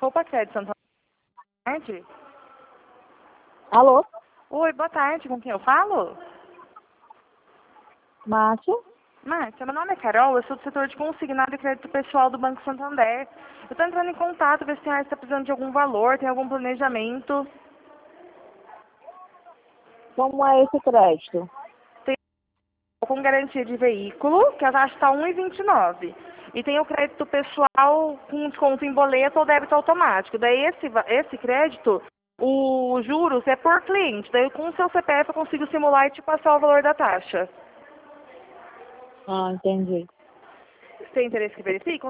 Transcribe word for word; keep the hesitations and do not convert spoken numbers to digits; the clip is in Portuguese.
Roupa Crédito Santander. Boa tarde. Alô? Oi, boa tarde. Com quem eu falo? Márcia? Márcia, meu nome é Carol, eu sou do setor de consignado e crédito pessoal do Banco Santander. Eu estou entrando em contato, ver se a senhora está precisando de algum valor, tem algum planejamento. Como é esse crédito? Tem com garantia de veículo, que a taxa está um vírgula vinte e nove. E tem o crédito pessoal com desconto em boleto ou débito automático. Daí esse, va- esse crédito, o juros é por cliente. Daí com o seu C P F eu consigo simular e te passar o valor da taxa. Ah, entendi. Você tem interesse que verifique?